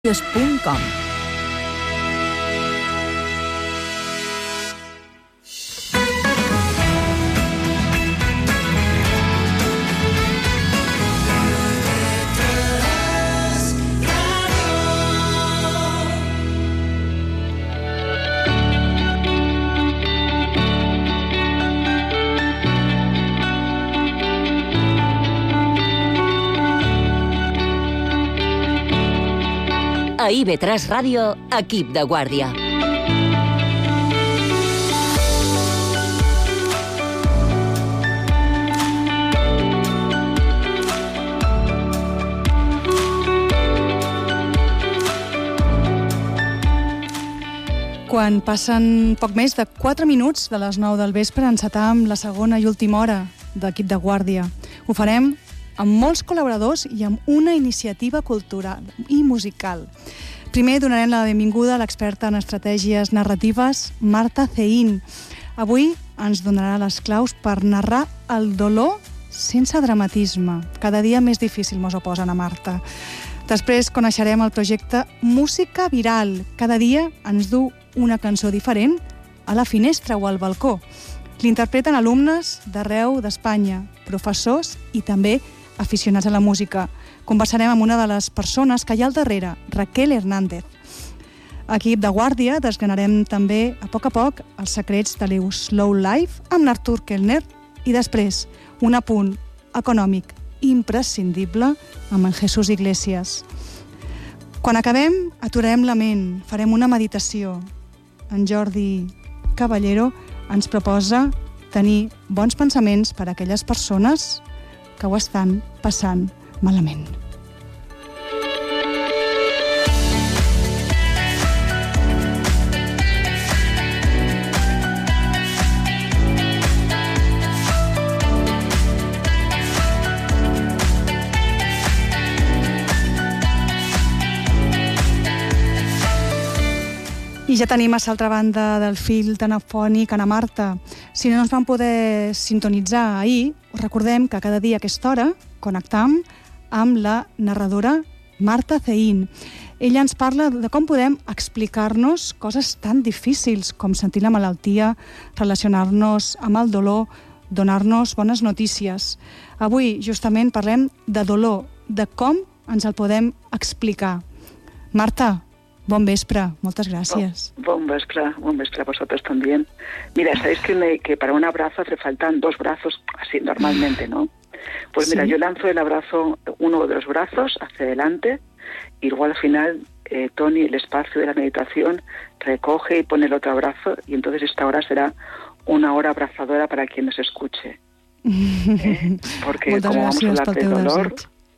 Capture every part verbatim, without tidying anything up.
punt com. A I V tres Ràdio, Equip de Guàrdia. Quan passen poc més de quatre minuts de les nou del vespre, encetam la segona i última hora d'Equip de Guàrdia. Ho farem amb molts col·laboradors i amb una iniciativa cultural i musical. Primer donarem la benvinguda a l'experta en estratègies narratives, Marta Zehín. Avui ens donarà les claus per narrar el dolor sense dramatisme. Cada dia més difícil mos ho posen a Marta. Després coneixerem el projecte Música Viral. Cada dia ens du una cançó diferent a la finestra o al balcó. L'interpreten alumnes d'arreu d'Espanya, professors i també aficionats a la música. Conversarem amb una de les persones que hi ha al darrere, Raquel Hernández. A Equip de Guàrdia desgranarem també, a poc a poc, els secrets de l'Eu Slow Life amb Artur Kellner i després un apunt econòmic imprescindible amb en Jesús Iglesias. Quan acabem, aturarem la ment, farem una meditació. En Jordi Caballero ens proposa tenir bons pensaments per a aquelles persones que ho estan passant malament. I ja tenim a l'altra banda del fil telefònic Ana Marta. Si no ens van poder sintonitzar ahir, us recordem que cada dia a aquesta hora connectam amb la narradora Marta Zehín. Ella ens parla de com podem explicar-nos coses tan difícils com sentir la malaltia, relacionar-nos amb el dolor, donar-nos bones notícies. Avui, justament, parlem de dolor, de com ens el podem explicar. Marta, bon vespre, moltes gràcies. Bon, bon vespre, bon vespre a vosotros también. Mira, sabéis que, me, que para un abrazo hace faltan dos brazos, así normalmente, ¿no? Pues mira, sí. Yo lanzo el abrazo, uno de los brazos hacia adelante, y luego al final eh, Tony, el espacio de la meditación, recoge y pone el otro abrazo, y entonces esta hora será una hora abrazadora para quien nos escuche. ¿Eh? Porque moltes como vamos a hablar de dolor,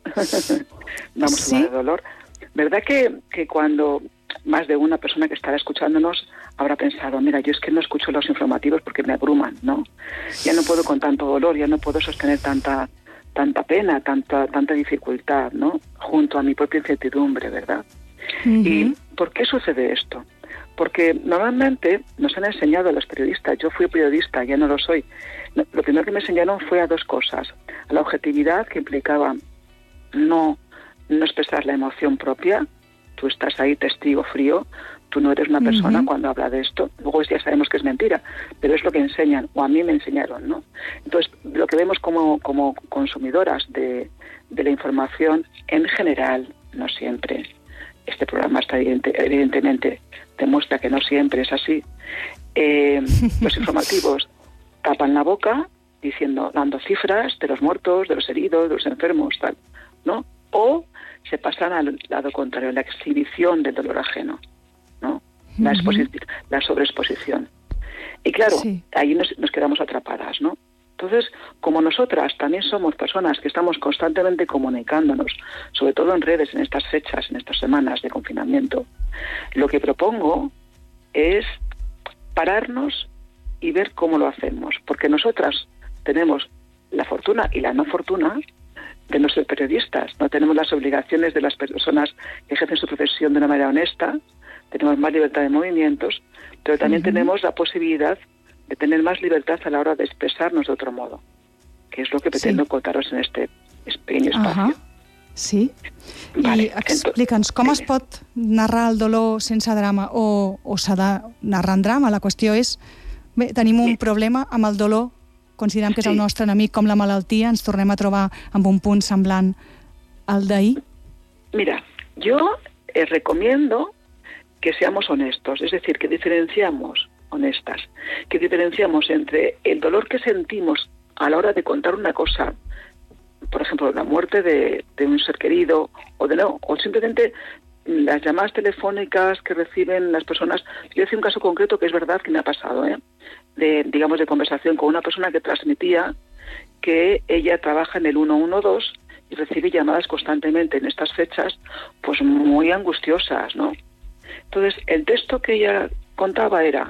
vamos sí. a hablar de dolor, ¿verdad que, que cuando más de una persona que estará escuchándonos habrá pensado, mira, yo es que no escucho los informativos porque me abruman, ¿no? Ya no puedo con tanto dolor, ya no puedo sostener tanta tanta pena, tanta tanta dificultad, ¿no? Junto a mi propia incertidumbre, ¿verdad? Uh-huh. ¿Y por qué sucede esto? Porque normalmente nos han enseñado a los periodistas, yo fui periodista, ya no lo soy, lo primero que me enseñaron fue a dos cosas, a la objetividad, que implicaba no, no expresar la emoción propia. Tú estás ahí testigo frío, tú no eres una persona uh-huh. cuando habla de esto. Luego ya sabemos que es mentira, pero es lo que enseñan, o a mí me enseñaron, ¿no? Entonces, lo que vemos como, como consumidoras de, de la información, en general, no siempre, este programa está evidente, evidentemente demuestra que no siempre es así, eh, los informativos tapan la boca diciendo, dando cifras de los muertos, de los heridos, de los enfermos, tal, ¿no? O se pasan al lado contrario, la exhibición del dolor ajeno, ¿no? La, uh-huh. exposi- la sobreexposición. Y claro, sí. ahí nos, nos quedamos atrapadas, ¿no? Entonces, como nosotras también somos personas que estamos constantemente comunicándonos, sobre todo en redes en estas fechas, en estas semanas de confinamiento, lo que propongo es pararnos y ver cómo lo hacemos, porque nosotras tenemos la fortuna y la no fortuna de no ser periodistas, no tenemos las obligaciones de las personas que ejercen su profesión de una manera honesta, tenemos más libertad de movimientos, pero también uh-huh. tenemos la posibilidad de tener más libertad a la hora de expresarnos de otro modo, que es lo que pretendo sí. contaros en este pequeño espacio. Ajá. Sí? Vale, I explica'ns, com es pot narrar el dolor sense drama o, o s'ha de narrar en drama? La qüestió és, bé, tenim un problema amb el dolor, considerem que és el nostre enemic, com la malaltia, ens tornem a trobar amb un punt semblant al d'ahir? Mira, yo eh, recomiendo que seamos honestos, es decir, que diferenciamos, honestas, que diferenciamos entre el dolor que sentimos a la hora de contar una cosa, por ejemplo, la muerte de, de un ser querido, o de no, o simplemente las llamadas telefónicas que reciben las personas. Yo hice un caso concreto que es verdad que me ha pasado, ¿eh? de, digamos, de conversación con una persona que transmitía que ella trabaja en el uno uno dos y recibe llamadas constantemente en estas fechas, pues muy angustiosas, ¿no? Entonces, el texto que ella contaba era: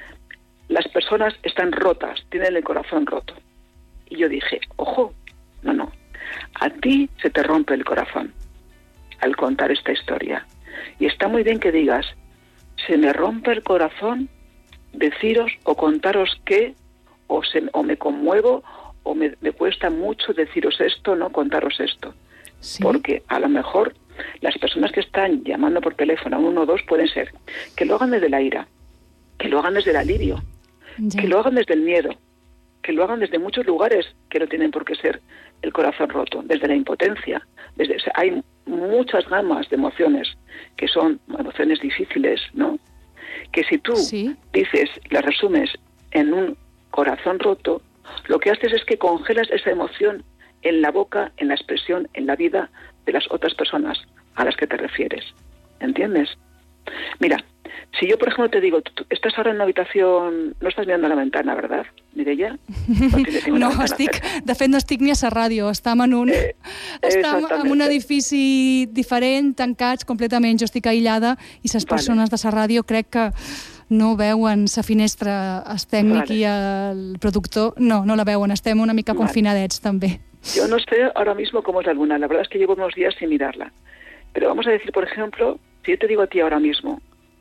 las personas están rotas, tienen el corazón roto. Y yo dije, ojo, no, no, a ti se te rompe el corazón al contar esta historia. Y está muy bien que digas, se me rompe el corazón deciros o contaros que, o, se, o me conmuevo, o me, me cuesta mucho deciros esto, no contaros esto. ¿Sí? Porque a lo mejor las personas que están llamando por teléfono a uno o dos pueden ser que lo hagan desde la ira, que lo hagan desde el alivio, ya. que lo hagan desde el miedo, que lo hagan desde muchos lugares que no tienen por qué ser el corazón roto, desde la impotencia. Desde, o sea, hay muchas gamas de emociones que son emociones difíciles, ¿no? Que si tú ¿Sí? dices, las resumes en un corazón roto, lo que haces es que congelas esa emoción en la boca, en la expresión, en la vida de las otras personas a las que te refieres. ¿Entiendes? Mira, si yo, por ejemplo, te digo, tú estás ahora en una habitación, no estàs mirant a la ventana, ¿verdad, Mireia? No, no estic, de fet no estic ni a la ràdio, estem en un, eh, estem en un edifici diferent, tancats completament, jo estic aïllada i les persones vale. de la ràdio crec que no veuen la finestra, el tècnic vale. i el productor, no, no la veuen, estem una mica vale. confinadets també. Yo no sé ahora mismo cómo es la luna, la verdad es que llevo unos días sin mirarla, pero vamos a decir, por ejemplo, si yo te digo a ti ahora mismo,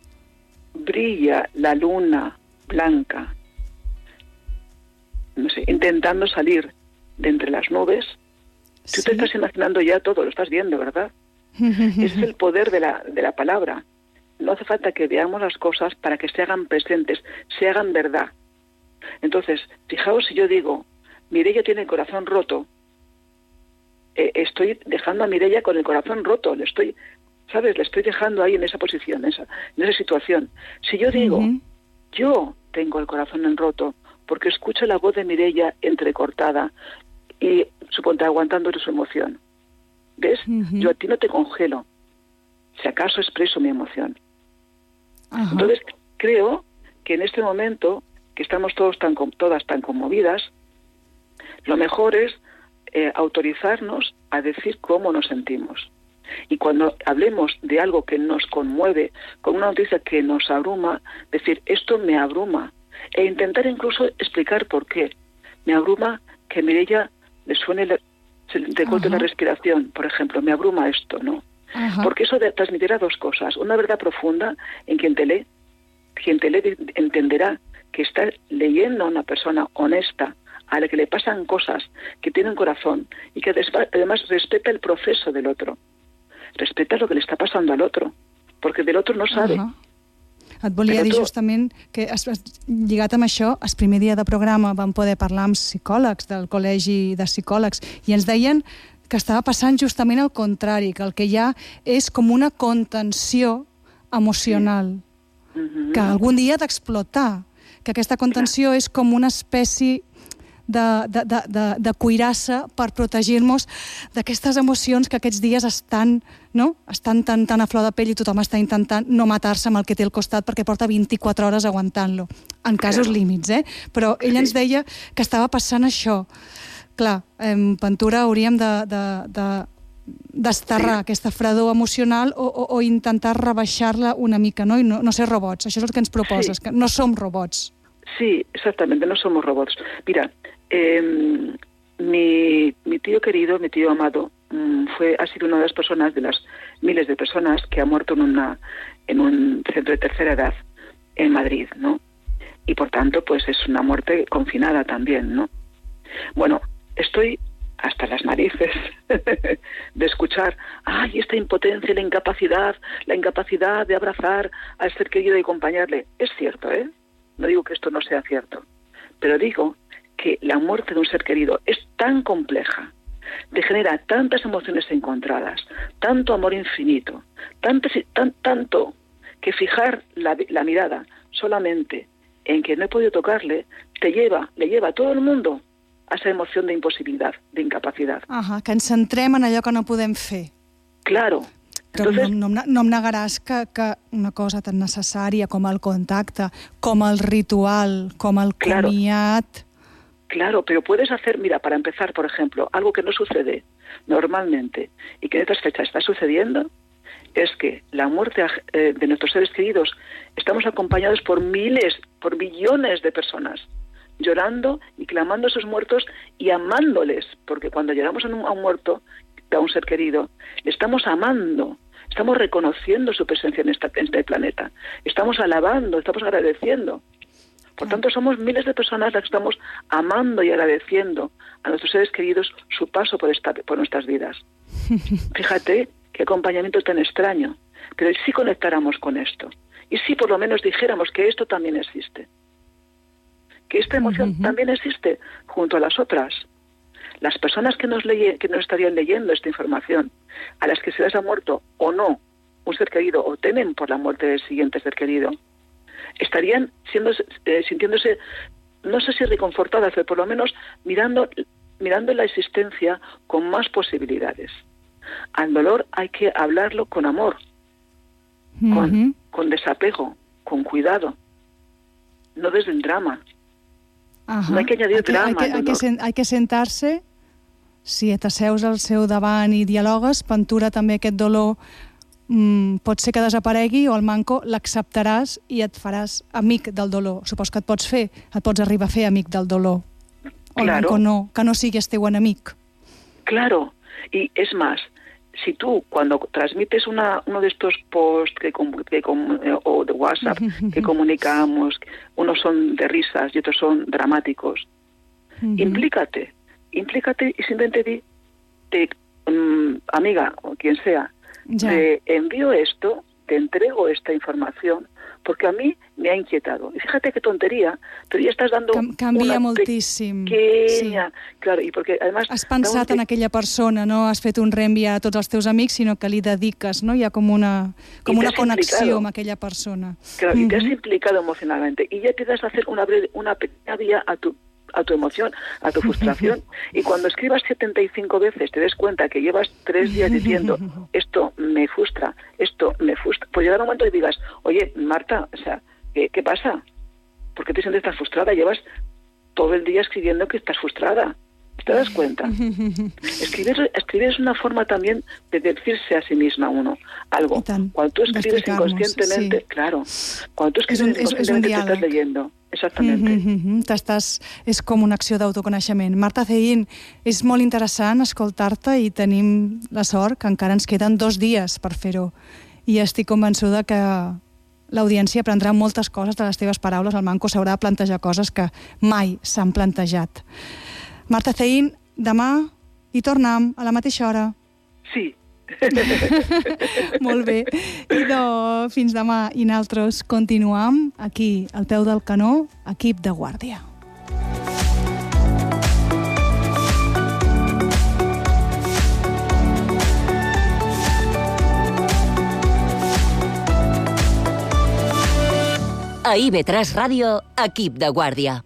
brilla la luna blanca, no sé, intentando salir de entre las nubes, tú ¿Sí? te estás imaginando ya todo, lo estás viendo, ¿verdad? Ese es el poder de la, de la palabra. No hace falta que veamos las cosas para que se hagan presentes, se hagan verdad. Entonces, fijaos si yo digo, Mireia tiene el corazón roto, eh, estoy dejando a Mireia con el corazón roto, le estoy... ¿Sabes? Le estoy dejando ahí en esa posición, en esa, en esa situación. Si yo digo, uh-huh. yo tengo el corazón en roto porque escucho la voz de Mireia entrecortada y, suponte, aguantando su emoción. ¿Ves? Uh-huh. Yo a ti no te congelo. Si acaso expreso mi emoción. Uh-huh. Entonces, creo que en este momento, que estamos todos tan, todas tan conmovidas, lo mejor es eh, autorizarnos a decir cómo nos sentimos. Y cuando hablemos de algo que nos conmueve, con una noticia que nos abruma, decir, esto me abruma, e intentar incluso explicar por qué. Me abruma que a Mireia le suene, la, se le corte la respiración, por ejemplo, me abruma esto, ¿no? Ajá. Porque eso de, transmitirá dos cosas, una verdad profunda en quien te lee, quien te lee entenderá que está leyendo a una persona honesta, a la que le pasan cosas, que tiene un corazón, y que además respeta el proceso del otro. Respeta lo que le està passant al otro, perquè del otro no sabe. Uh-huh. Et volia Però dir tu... justament que, lligat amb això, el primer dia de programa vam poder parlar amb psicòlegs del Col·legi de Psicòlegs i ens deien que estava passant justament el contrari, que el que hi ha és com una contenció emocional, sí. uh-huh. que algun dia ha d'explotar, que aquesta contenció Clar. és com una espècie de, de, de, de, de cuirassa per protegir-nos d'aquestes emocions que aquests dies estan, no? estan tan, tan a flor de pell i tothom està intentant no matar-se amb el que té al costat perquè porta vint-i-quatre hores aguantant-lo, en casos claro. límits, eh? Però ell ens deia que estava passant això. Clar, en Ventura hauríem de, de, de, desterrar sí. aquesta fredor emocional o, o, o intentar rebaixar-la una mica, no? I no, no ser robots. Això és el que ens proposes, sí. que no som robots. Sí, exactamente, no somos robots. Mira, eh, mi, mi tío querido, mi tío amado, fue, ha sido una de las personas, de las miles de personas que ha muerto en, una, en un centro de tercera edad en Madrid, ¿no? Y por tanto, pues es una muerte confinada también, ¿no? Bueno, estoy hasta las narices de escuchar, ay, esta impotencia, la incapacidad, la incapacidad de abrazar al ser querido y acompañarle. Es cierto, ¿eh? No digo que esto no sea cierto, pero digo que la muerte de un ser querido es tan compleja, te genera tantas emociones encontradas, tanto amor infinito, tanto, tan, tanto que fijar la, la mirada solamente en que no he podido tocarle, te lleva, le lleva a todo el mundo a esa emoción de imposibilidad, de incapacidad. Ahà, que ens centrem en allò que no podem fer. Claro. Però Entonces, no, no, no em negaràs que, que una cosa tan necessària com el contacte, com el ritual, com el Claro. comiat... Claro, pero puedes hacer, mira, para empezar, por ejemplo, algo que no sucede normalmente y que en estas fechas está sucediendo, es que la muerte eh, de nuestros seres queridos, estamos acompañados por miles, por millones de personas, llorando y clamando a esos muertos y amándoles, porque cuando lloramos a un, a un muerto, a un ser querido, le estamos amando, estamos reconociendo su presencia en, esta, en este planeta, estamos alabando, estamos agradeciendo. Por tanto, somos miles de personas las que estamos amando y agradeciendo a nuestros seres queridos su paso por, esta, por nuestras vidas. Fíjate qué acompañamiento tan extraño. Pero ¿y si conectáramos con esto? ¿Y si por lo menos dijéramos que esto también existe? Que esta emoción uh-huh. también existe junto a las otras. Las personas que nos, leye, que nos estarían leyendo esta información, a las que se les ha muerto o no un ser querido, o temen por la muerte del siguiente ser querido, estarían siendo, eh, sintiéndose, no sé si reconfortadas, pero por lo menos mirando, mirando la existencia con más posibilidades. Al dolor hay que hablarlo con amor, uh-huh. con, con desapego, con cuidado, no desde el drama. Uh-huh. No hay que añadir hay que, drama hay que, al hay que, sen, hay que sentar-se, si t'asseus al seu davant i dialogues, pentura també aquest dolor. Mm, pot ser que desaparegui o el manco l'acceptaràs i et faràs amic del dolor. Supos que et pots fer, et pots arribar a fer amic del dolor. O el manco no, que no sigues teu enemic. Claro, y es más, si tú cuando transmites una, uno de estos posts que, que, o de WhatsApp que comunicamos, unos son de risas y otros son dramáticos, uh-huh. implícate, implícate y simplemente di, te, um, amiga o quien sea, Ya. te envío esto, te entrego esta información, porque a mí me ha inquietado. Y fíjate qué tontería, pero ya estás dando Cam- canvia una moltíssim. pequeña... Sí. Claro, y porque además... Has pensat en aquella persona, no has fet un reenviar a tots els teus amics, sinó que li dediques, no? Hi ha com una, com una connexió implicado. amb aquella persona. Claro, uh-huh. y te has implicado emocionalmente. Y ya empiezas a hacer una, breve, una pequeña vía a tu a tu emoción, a tu frustración, y cuando escribas setenta y cinco veces te des cuenta que llevas tres días diciendo esto me frustra, esto me frustra, pues llegará un momento y digas, oye, Marta, o sea, ¿qué, qué pasa? ¿Por qué te sientes tan frustrada? Llevas todo el día escribiendo que estás frustrada. ¿Te das cuenta? Escribir, escribir es una forma también de decirse a sí misma uno algo. Cuando tú escribes inconscientemente, sí. claro, cuando tú escribes un, inconscientemente te estás leyendo. Exactamente. Mm-hmm. T'estàs, és com una acció d'autoconeixement. Marta Zellín, és molt interessant escoltar-te i tenim la sort que encara ens queden dos dies per fer-ho. I estic convençuda que l'audiència aprendrà moltes coses de les teves paraules. El Manco s'haurà de plantejar coses que mai s'han plantejat. Marta Zellín, demà hi tornem a la mateixa hora. Sí. Molt bé. Idò, fins demà. I nosaltres continuam aquí, al peu del canó, equip de guàrdia. A I V tres Ràdio, equip de guàrdia.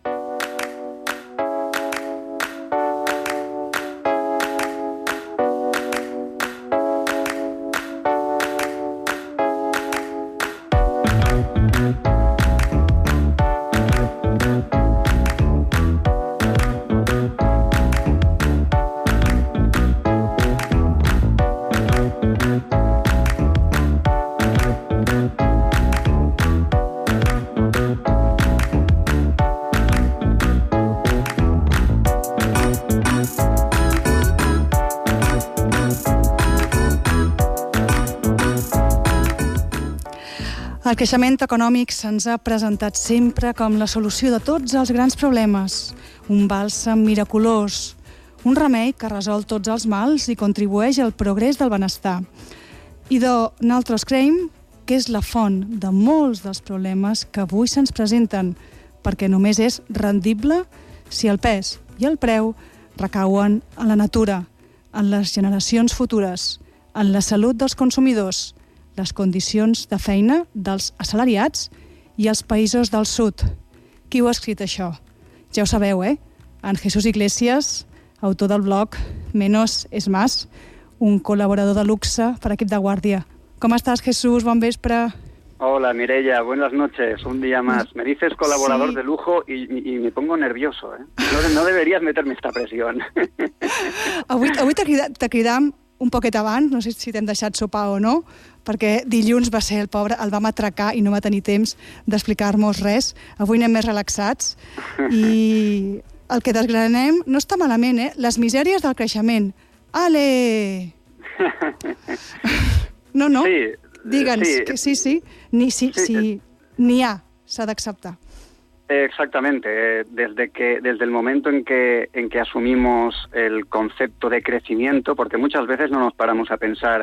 El creixement econòmic se'ns ha presentat sempre com la solució de tots els grans problemes. Un bàlsam miraculós, un remei que resol tots els mals i contribueix al progrés del benestar. I de nosaltres creiem que és la font de molts dels problemes que avui se'ns presenten, perquè només és rendible si el pes i el preu recauen en la natura, en les generacions futures, en la salut dels consumidors, les condicions de feina dels assalariats i els països del sud. Qui ho ha escrit, això? Ja ho sabeu, eh? En Jesús Iglesias, autor del blog Menos es Más, un col·laborador de luxe per Equip de Guàrdia. Com estàs, Jesús? Bon vespre. Hola, Mireia, buenas noches, un día más. Me dices colaborador sí. de lujo y, y, y me pongo nervioso, ¿eh? No, no deberías meterme esta presión. Avui, avui te, crida, te cridam un poquet abans, no sé si t'hem deixat sopar o no, perquè dilluns va ser el pobre, el vam atracar i no va tenir temps d'explicar-nos res. Avui anem més relaxats i el que desgranem no està malament, eh? Les misèries del creixement. Ale! No, no. Sí, Digue'ns sí. que sí, sí. Ni si, sí, si n'hi ha, s'ha d'acceptar. Exactamente. Desde que desde el momento en que en que asumimos el concepto de crecimiento, porque muchas veces no nos paramos a pensar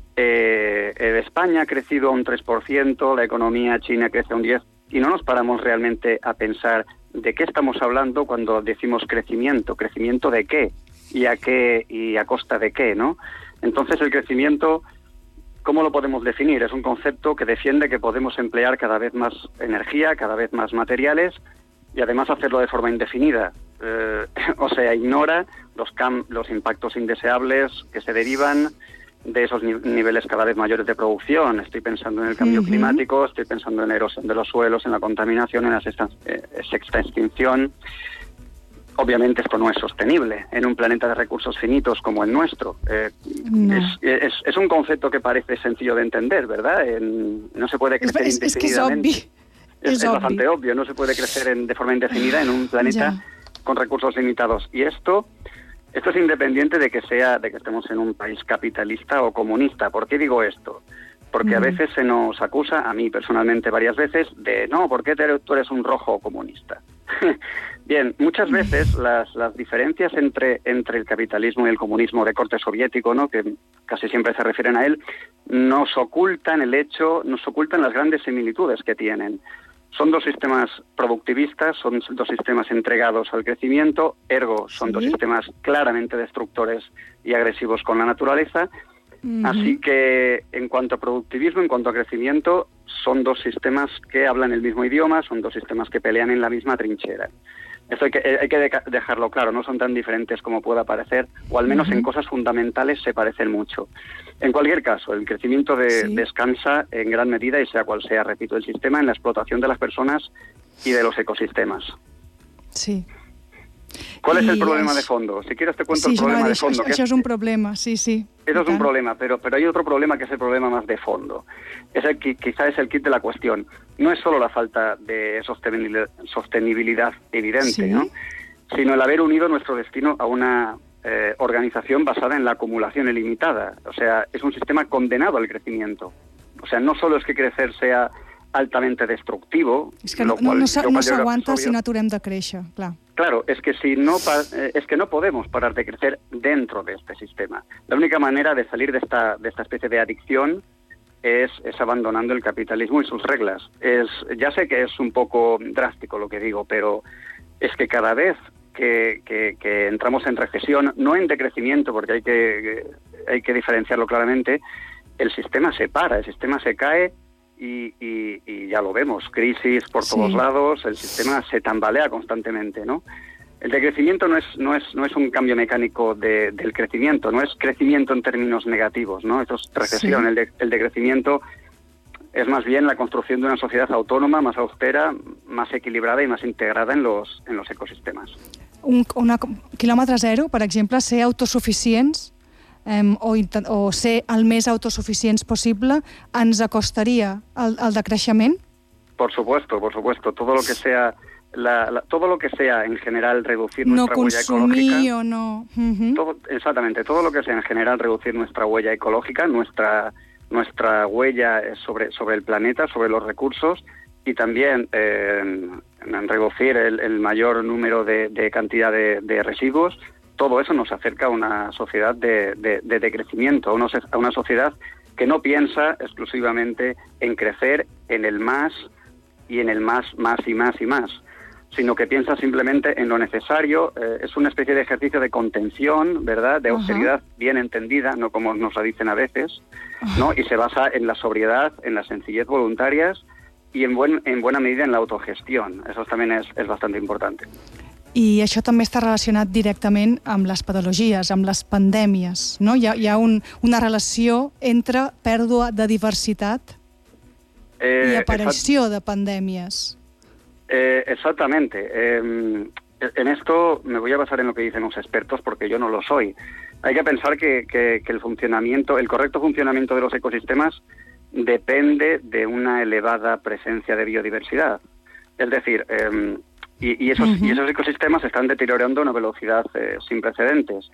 eh, España ha crecido un tres por ciento, la economía china crece un diez por ciento, y no nos paramos realmente a pensar de qué estamos hablando cuando decimos crecimiento. ¿Crecimiento de qué? ¿Y a qué? ¿Y a costa de qué? ¿No? Entonces el crecimiento, ¿cómo lo podemos definir? Es un concepto que defiende que podemos emplear cada vez más energía, cada vez más materiales y además hacerlo de forma indefinida. Eh, o sea, ignora los, cam los impactos indeseables que se derivan de esos ni niveles cada vez mayores de producción. Estoy pensando en el cambio uh-huh. climático, estoy pensando en la erosión de los suelos, en la contaminación, en la sexta, eh, sexta extinción. Obviamente esto no es sostenible en un planeta de recursos finitos como el nuestro. Eh, no. es, es, es un concepto que parece sencillo de entender, ¿verdad? En, no se puede crecer es, es, indefinidamente. Es que es obvio. Es, es, es bastante obvio, no se puede crecer en, de forma indefinida en un planeta ya. con recursos limitados. Y esto, esto es independiente de que sea, de que estemos en un país capitalista o comunista. ¿Por qué digo esto? Porque mm. a veces se nos acusa, a mí personalmente varias veces, de no, ¿por qué tú eres un rojo comunista? Bien, muchas veces las, las diferencias entre, entre el capitalismo y el comunismo de corte soviético, ¿no?, que casi siempre se refieren a él, nos ocultan el hecho, nos ocultan las grandes similitudes que tienen. Son dos sistemas productivistas, son dos sistemas entregados al crecimiento, ergo son ¿Sí? dos sistemas claramente destructores y agresivos con la naturaleza. Uh-huh. Así que en cuanto a productivismo, en cuanto a crecimiento, son dos sistemas que hablan el mismo idioma, son dos sistemas que pelean en la misma trinchera. Esto hay que, hay que dejarlo claro, no son tan diferentes como pueda parecer, o al menos uh-huh. en cosas fundamentales se parecen mucho. En cualquier caso, el crecimiento de, sí. descansa en gran medida, y sea cual sea, repito, el sistema, en la explotación de las personas y de los ecosistemas. Sí. ¿Cuál I es el problema és... de fondo? Si quieres te cuento sí, el problema dir, de fondo. Això, que això es... és un problema, sí, sí. Eso es un problema, pero, pero hay otro problema que es el problema más de fondo. Es el, quizá es el kit de la cuestión. No es solo la falta de sostenibilidad, sostenibilidad evidente, ¿sí? ¿no?, sino el haber unido nuestro destino a una eh, organización basada en la acumulación ilimitada. O sea, es un sistema condenado al crecimiento. O sea, no solo es que crecer sea altamente destructivo. És que no, no, no s'aguanta si no aturem de créixer, clar. Claro, es que si no es que no podemos parar de crecer dentro de este sistema. La única manera de salir de esta de esta especie de adicción es, es abandonando el capitalismo y sus reglas. Es, ya sé que es un poco drástico lo que digo, pero es que cada vez que, que, que entramos en recesión, no en decrecimiento, porque hay que hay que diferenciarlo claramente, el sistema se para, el sistema se cae. Y, y, y ya lo vemos, crisis por sí. todos lados, el sistema se tambalea constantemente, ¿no? El decrecimiento no es no es no es un cambio mecánico de, del crecimiento, no es crecimiento en términos negativos, ¿no? Esto es recesión. Sí. El, de, el decrecimiento es más bien la construcción de una sociedad autónoma, más austera, más equilibrada y más integrada en los en los ecosistemas. Un una, quilòmetre zero, per exemple, ser autosuficients Um, o, o ser el més autosuficients possible, ens acostaria el, el decreixement? Por supuesto, por supuesto. Todo lo que sea, la, la, todo lo que sea en general reducir nuestra no huella ecológica. O no consumir todo, exactamente, todo lo que sea en general reducir nuestra huella ecológica, nuestra nuestra huella sobre sobre el planeta, sobre los recursos, y también eh, en, en reducir el, el mayor número de, de cantidad de, de residuos. todo eso nos acerca a una sociedad de, de, de decrecimiento, a una, a una sociedad que no piensa exclusivamente en crecer en el más y en el más, más y más y más, sino que piensa simplemente en lo necesario. Eh, es una especie de ejercicio de contención, ¿verdad?, de austeridad uh-huh. bien entendida, no como nos la dicen a veces, ¿no? Y se basa en la sobriedad, en la sencillez voluntarias y en, buen, en buena medida en la autogestión. Eso también es, es bastante importante. I això també està relacionat directament amb les patologies, amb les pandèmies, no? Hi ha, hi ha un, una relació entre pèrdua de diversitat eh, i aparició de pandèmies. Eh, exactamente. Eh, en esto me voy a basar en lo que dicen los expertos porque yo no lo soy. Hay que pensar que, que, que el funcionamiento, el correcto funcionamiento de los ecosistemas depende de una elevada presencia de biodiversidad. Es decir, eh, y, y, esos, uh-huh. y esos ecosistemas se están deteriorando a una velocidad eh, sin precedentes.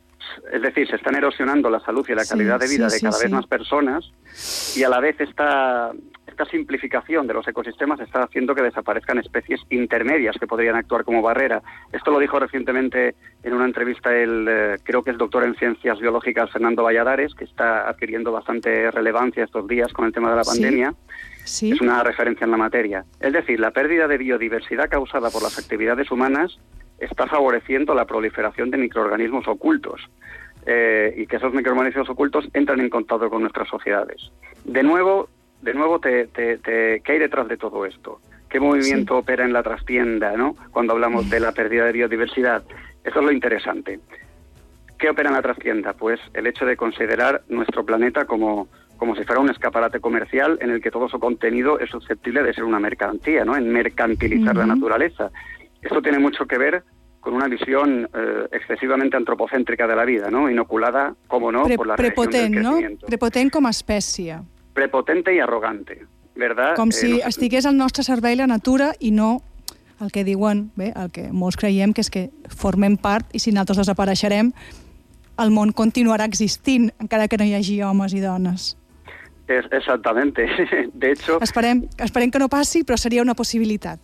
Es decir, se están erosionando la salud y la calidad sí, de vida sí, de cada sí, vez sí. más personas, y a la vez esta, esta simplificación de los ecosistemas está haciendo que desaparezcan especies intermedias que podrían actuar como barrera. Esto lo dijo recientemente en una entrevista el, eh, creo que es doctor en ciencias biológicas, Fernando Valladares, que está adquiriendo bastante relevancia estos días con el tema de la pandemia. Sí. Sí. Es una referencia en la materia. Es decir, la pérdida de biodiversidad causada por las actividades humanas está favoreciendo la proliferación de microorganismos ocultos eh, y que esos microorganismos ocultos entran en contacto con nuestras sociedades. De nuevo, de nuevo te, te, te, ¿qué hay detrás de todo esto? ¿Qué movimiento sí. opera en la trastienda, ¿no?, cuando hablamos de la pérdida de biodiversidad? Eso es lo interesante. ¿Qué opera en la trastienda? Pues el hecho de considerar nuestro planeta como, como si fuera un escaparate comercial en el que todo su contenido es susceptible de ser una mercancía, ¿no?, en mercantilizar uh-huh. la naturaleza. Esto tiene mucho que ver con una visión eh, excesivamente antropocéntrica de la vida, ¿no?, inoculada, como no, Pre- por la reacción del crecimiento. No? Prepotent com a espècie. Prepotente y arrogante, ¿verdad? Com si eh, no... estigués al nostre servei la natura i no el que diuen, bé, el que molts creiem, que és que formem part i si nosaltres desapareixerem, el món continuarà existint, encara que no hi hagi homes i dones. Es, exactamente. De hecho... Esperem, esperem que no passi, però seria una possibilitat.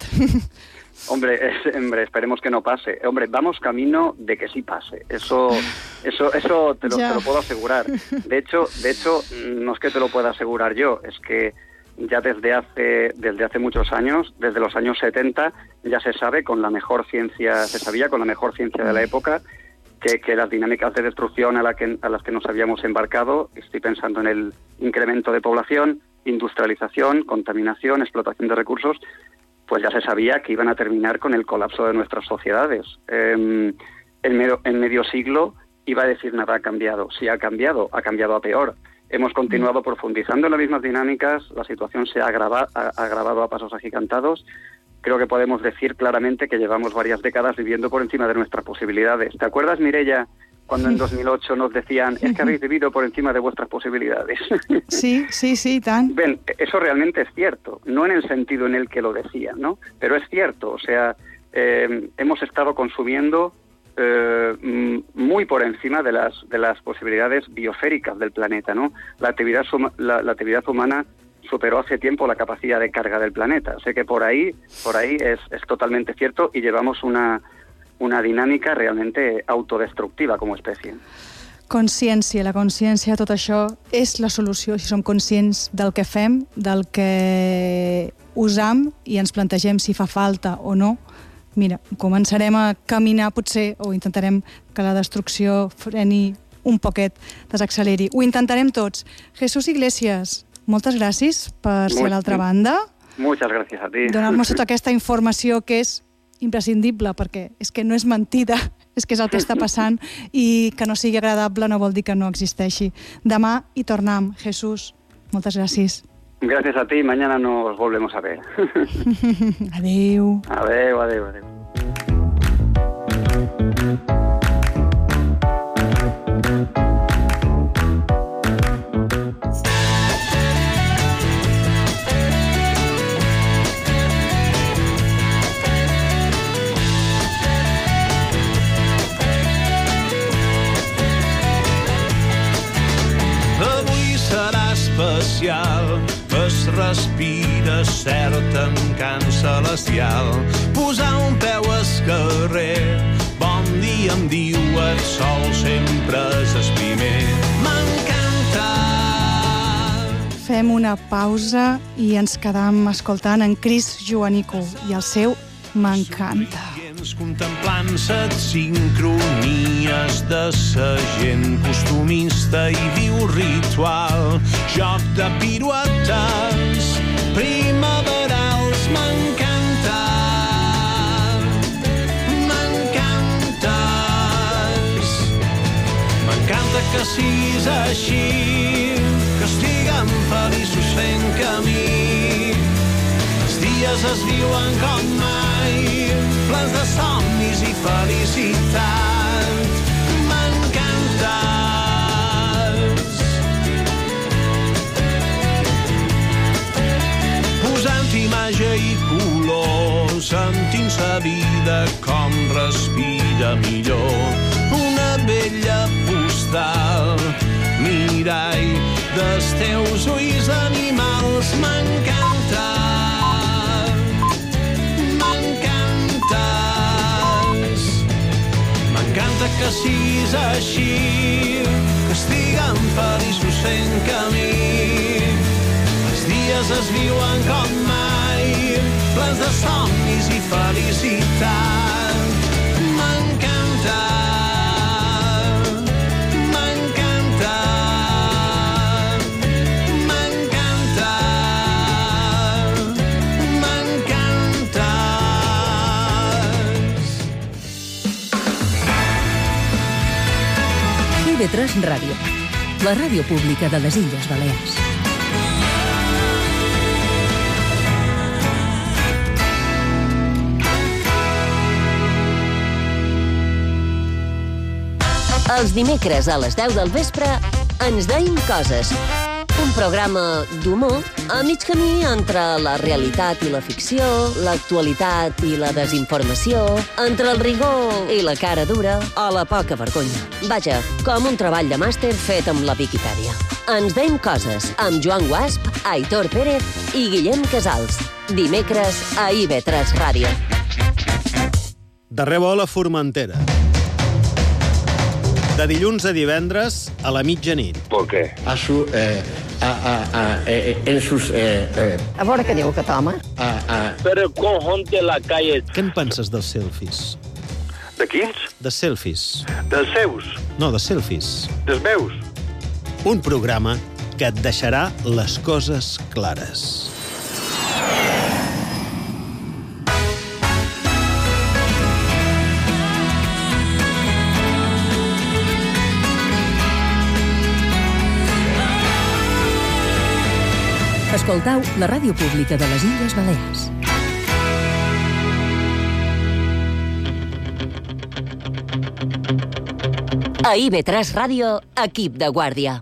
Hombre, es, hombre, esperemos que no pase. Hombre, vamos camino de que sí pase. Eso, eso, eso te lo, te lo puedo asegurar. De hecho, de hecho, no es que te lo pueda asegurar yo, es que ya desde hace, desde hace muchos años, desde los años setenta, ya se sabe con la mejor ciencia, se sabía con la mejor ciencia de la época, que, que las dinámicas de destrucción a, la que, a las que nos habíamos embarcado, estoy pensando en el incremento de población, industrialización, contaminación, explotación de recursos, pues ya se sabía que iban a terminar con el colapso de nuestras sociedades. Eh, en, medio, en medio siglo iba a decir nada ha cambiado. Sí ha cambiado, ha cambiado a peor. Hemos continuado profundizando en las mismas dinámicas, la situación se ha, agrava, ha agravado a pasos agigantados. Creo que podemos decir claramente que llevamos varias décadas viviendo por encima de nuestras posibilidades. ¿Te acuerdas, Mireia, cuando en dos mil ocho nos decían es que habéis vivido por encima de vuestras posibilidades? Sí, sí, sí, tan. Ven, eso realmente es cierto, no en el sentido en el que lo decían, ¿no? Pero es cierto, o sea, eh, hemos estado consumiendo eh, muy por encima de las de las posibilidades biosféricas del planeta, ¿no? La actividad suma, la, la actividad humana superó hace tiempo la capacidad de carga del planeta. Sé que por ahí, por ahí es, es totalmente cierto y llevamos una una dinámica realmente autodestructiva com a espècie. Consciència, la consciència de tot això és la solució, si som conscients del que fem, del que usam i ens plantegem si fa falta o no. Mira, començarem a caminar potser, o intentarem que la destrucció freni un poquet, desacceleri. Ho intentarem tots. Jesús Iglesias, moltes gràcies per ser a l'altra banda. Moltes gràcies a ti. Donar-nos tota aquesta informació que és imprescindible, perquè és que no és mentida, és que és el que està passant i que no sigui agradable no vol dir que no existeixi. Demà hi tornem. Jesús, moltes gràcies. Gràcies a ti, mañana nos volvemos a ver. Adéu. Adéu, adéu, adéu. Es respira cert encant celestial. Posar un peu al carrer, bon dia qui em diu et sol sempre és el primer. M'encanta. Fem una pausa i ens quedam escoltant en Cris Joanico i el seu M'encanta. Contemplant set sincronies de sa gent costumista i viu ritual, joc de piruetes primaverals. M'encanta, m'encantes, m'encanta que siguis així, que estiguem feliços fent camí. Els dies es viuen com mai, plens de somnis i felicitat. M'encantes. Posant-hi màgia i color, sentint sa vida com respira millor. Una bella postal, mirall dels teus ulls animals. M'encanta. M'encanta que siguis així, que estiguem feliços fent camí. Els dies es viuen com mai, plens de somnis i felicitat. M'encanta, m'encanta, m'encanta, m'encanta. I ve tres Ràdio, la ràdio pública de les Illes Balears. Els dimecres a les deu del vespre ens deim coses. Un programa d'humor a mig camí entre la realitat i la ficció, l'actualitat i la desinformació, entre el rigor i la cara dura o la poca vergonya. Vaja, com un treball de màster fet amb la Viquipèdia. Ens deim coses amb Joan Guasp, Aitor Pérez i Guillem Casals. Dimecres a I V tres Ràdio. De Rebol a Formentera. De dilluns a divendres a la mitjanit. ¿Por qué? A su... Eh, a, a, a, eh, en sus... Eh, eh, a veure què diu aquest home. A, a... Pero cojón de la calle. Què en penses dels selfies? De quins? De selfies. Dels seus? No, de selfies. Dels meus? Un programa que et deixarà les coses clares. Escoltau la ràdio pública de les Illes Balears. A I V tres Ràdio, equip de guàrdia.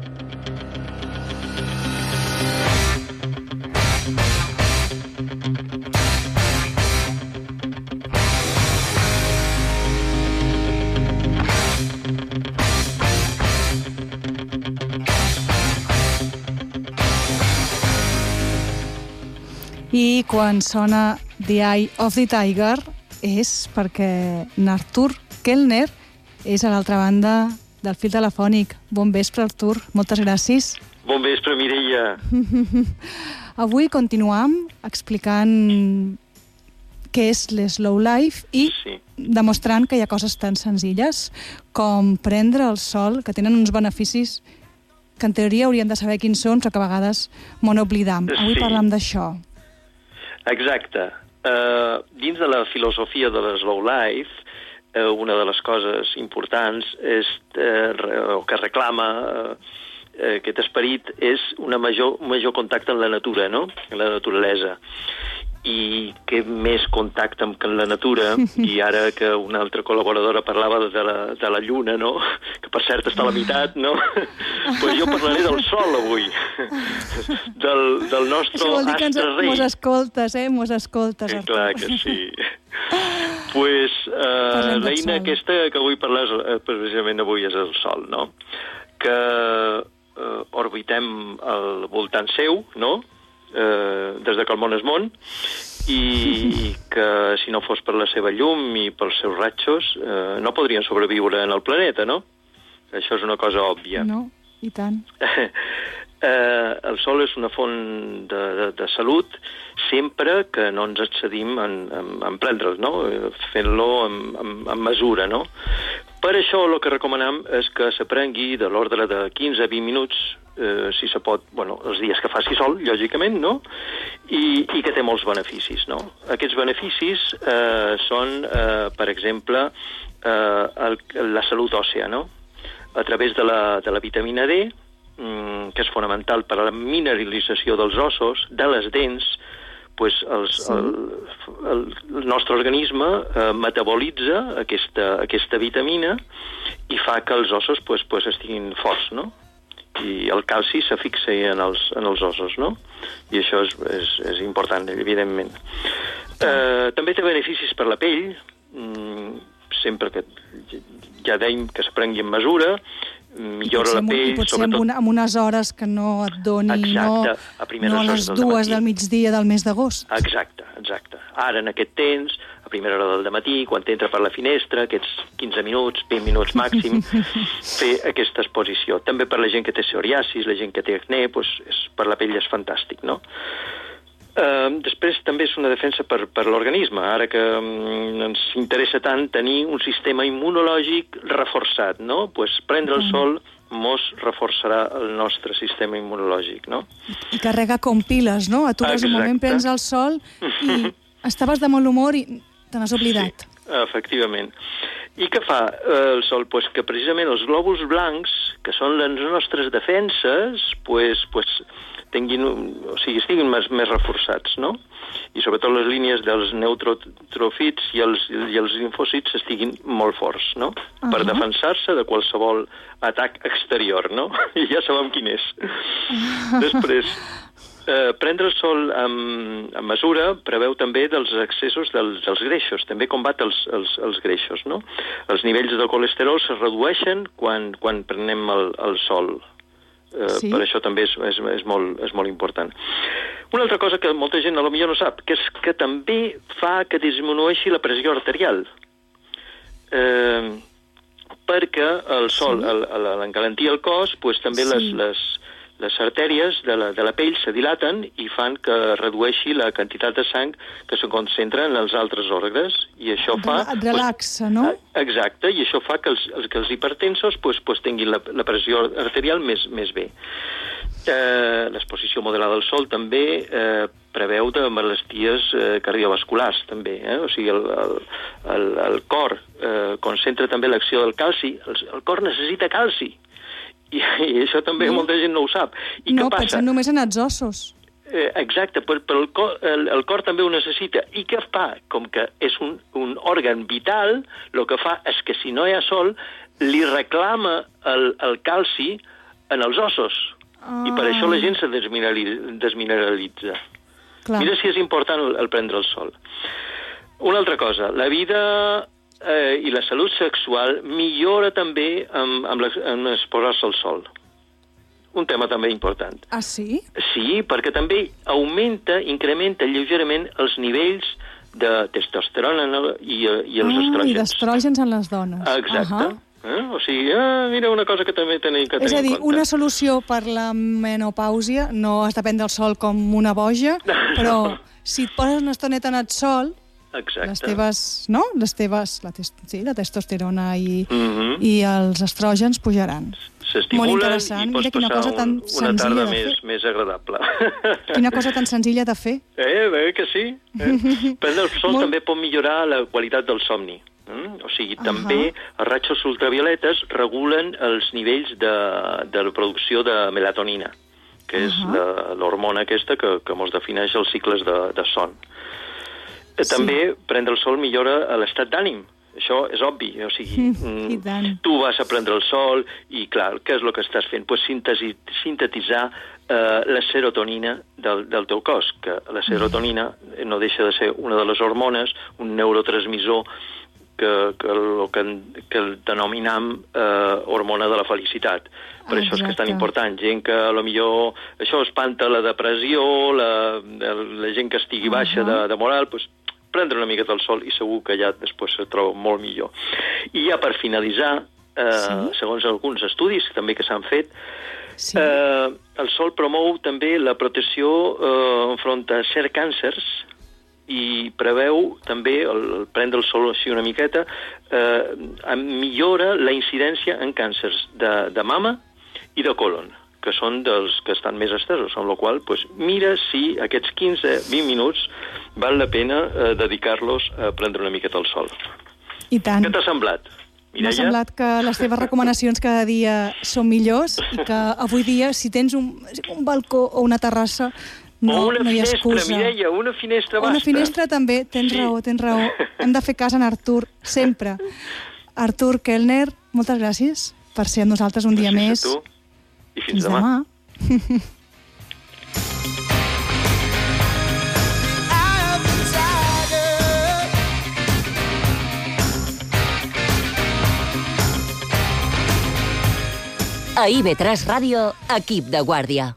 I quan sona The Eye of the Tiger és perquè n'Artur Kellner és a l'altra banda del fil telefònic. Bon vespre, Artur. Moltes gràcies. Bon vespre, Mireia. Avui continuam explicant què és l'Slow Life i sí. demostrant que hi ha coses tan senzilles com prendre el sol, que tenen uns beneficis que en teoria hauríem de saber quins són, però que a vegades m'ho oblidam. Avui sí. parlam d'això. Exacte. Uh, dins de la filosofia de l'Slow Life, uh, una de les coses importants és, uh, que reclama uh, aquest esperit és una major, un major contacte amb la natura, no? Amb la naturalesa. I que més contacte amb la natura, i ara que una altra col·laboradora parlava de la, de la lluna, no? Que per cert està a la meitat, no? Pues jo parlaré del sol avui, del, del nostre Això vol dir que ens, astre rei. mos escoltes, eh? Mos escoltes, Eh, Artur. clar que sí. Pues uh, l'eina aquesta que vull parlar és, uh, precisament avui és el sol, no? Que uh, orbitem al voltant seu, no? Eh, des de que el món és món, i que si no fos per la seva llum i pels seus ratxos eh, no podrien sobreviure en el planeta, no? Això és una cosa òbvia. No, i tant. Eh, el sol és una font de, de, de salut sempre que no ens excedim en, en, en prendre'l, no? Fent-lo en, en, en mesura, no? Per això el que recomanem és que s'aprengui de l'ordre de quinze a vint minuts, eh, si se pot, bueno, els dies que faci sol, lògicament, no? I, i que té molts beneficis, no? Aquests beneficis eh, són, eh, per exemple, eh, el, la salut òssea, no? A través de la, de la vitamina D, que és fonamental per a la mineralització dels ossos, de les dents, pues els, sí. el, el, el nostre organisme eh, metabolitza aquesta, aquesta vitamina i fa que els ossos pues, pues, estiguin forts, no? I el calci s'afixa en els, en els ossos, no? I això és, és, és important, evidentment. Eh, també té beneficis per la pell, sempre que ja dèiem que s'aprengui en mesura, millora la pell, I potser sobretot... amb, una, amb unes hores que no et doni, exacte, no, a primeres no a hores les del dues dematí. del migdia del mes d'agost. Exacte, exacte. Ara, en aquest temps, a primera hora del dematí, quan t'entra per la finestra, aquests quinze minuts, vint minuts màxim, fer aquesta exposició. També per la gent que té psoriasis, la gent que té acné, doncs, és, per la pell és fantàstic, no? Uh, després també és una defensa per, per l'organisme, ara que um, ens interessa tant tenir un sistema immunològic reforçat, no? Pues prendre el sol mos reforçarà el nostre sistema immunològic, no? I carrega com piles, no? Atures un moment, prens el sol i estaves de mal humor i te n'has oblidat. Sí, efectivament. I què fa el sol? Pues que precisament els glòbuls blancs, que són les nostres defenses, pues, pues, tinguin, o sigui, estiguin més, més reforçats, no? I sobretot les línies dels neutrotròfits i els, i els linfòcits estiguin molt forts, no? Uh-huh. Per defensar-se de qualsevol atac exterior, no? I ja sabem quin és. Uh-huh. Després, eh, prendre el sol amb, amb mesura preveu també dels excessos dels, dels greixos, també combat els, els, els greixos, no? Els nivells de colesterol es redueixen quan, quan prenem el, el sol. Uh, sí? Per això també és, és, és, molt, és molt important. Una altra cosa que molta gent potser no sap, que és que també fa que disminueixi la pressió arterial. Uh, perquè el sol, sí? l'encalentir el cos, pues, també sí. les, les, les artèries de la, de la pell se dilaten i fan que redueixi la quantitat de sang que se concentra en els altres òrgans. I això fa... Et relaxa, pues, no? Exacte, i això fa que els, que els hipertensos pues, pues, tinguin la, la pressió arterial més, més bé. Eh, l'exposició moderada al sol també eh, preveu de malalties eh, cardiovasculars, també. Eh? O sigui, el, el, el, el cor eh, concentra també l'acció del calci. El, el cor necessita calci. I, i això també no. molta gent no ho sap. I no, què passa? pensant només en els ossos. Eh, exacte, però, però el, cor, el, el cor també ho necessita. I què fa? Com que és un, un òrgan vital, el que fa és que si no hi ha sol, li reclama el, el calci en els ossos. Ah. I per això la gent se desmineralitza. Clar. Mira si és important el, el prendre el sol. Una altra cosa, la vida... Eh, i la salut sexual millora també amb, amb, la, amb exposar-se al sol. Un tema també important. Ah, sí? Sí, perquè també augmenta, incrementa lleugerament els nivells de testosterona i, i els ah, estrògens. I d'estrògens en les dones. Exacte. Uh-huh. Eh? O sigui, ah, mira, una cosa que també tenim que tenir en compte. És a dir, una solució per la menopàusia no has de prendre el sol com una boja, però no. Si et poses una estoneta en el sol... Exacte. Les teves, no? Les teves, la, tes, sí, la testosterona i, mm-hmm. i els estrògens pujaran. S'estimulen i pots Mira, passar tan un, una tarda més, més agradable. Quina cosa tan senzilla de fer. Eh, bé que sí. Eh? Prendre el sol Molt... també pot millorar la qualitat del somni. Mm? O sigui, uh-huh. també els ratxos ultravioletes regulen els nivells de, de la producció de melatonina, que és uh-huh. l'hormona aquesta que, que ens defineix els cicles de, de son. També sí. Prendre el sol millora l'estat d'ànim. Això és obvi. O sigui, mm, tu vas a prendre el sol i, clar, què és el que estàs fent? Pues sintesi, sintetitzar eh, la serotonina del, del teu cos, que la serotonina no deixa de ser una de les hormones, un neurotransmissor que, que, el, que, que el denominam eh, hormona de la felicitat. Per ah, això és que és tan important. Gent que a lo millor això espanta la depressió, la, la gent que estigui baixa uh-huh. de, de moral, doncs prendre una miqueta el sol i segur que ja després se troba molt millor. I ja per finalitzar, eh, sí? segons alguns estudis també que s'han fet, sí. eh, el sol promou també la protecció eh, enfront a certs càncers i preveu també, el, el prendre el sol així una miqueta, eh, millora la incidència en càncers de, de mama i de colon, que són dels que estan més estesos, amb la qual cosa, pues, mira si aquests quinze a vint minuts val la pena eh, dedicar-los a prendre una miqueta el sol. I tant. Què t'ha semblat, Mireia? M'ha semblat que les teves recomanacions cada dia són millors i que avui dia, si tens un, un balcó o una terrassa, no, o una no hi ha finestra, excusa. Mireia, una finestra basta. Una finestra també, tens sí. raó, tens raó. Hem de fer cas en Artur, sempre. Artur Kellner, moltes gràcies per ser amb nosaltres un dia gràcies més. A tu. I fins, fins demà. demà. A I V tres Ràdio, equip de guàrdia.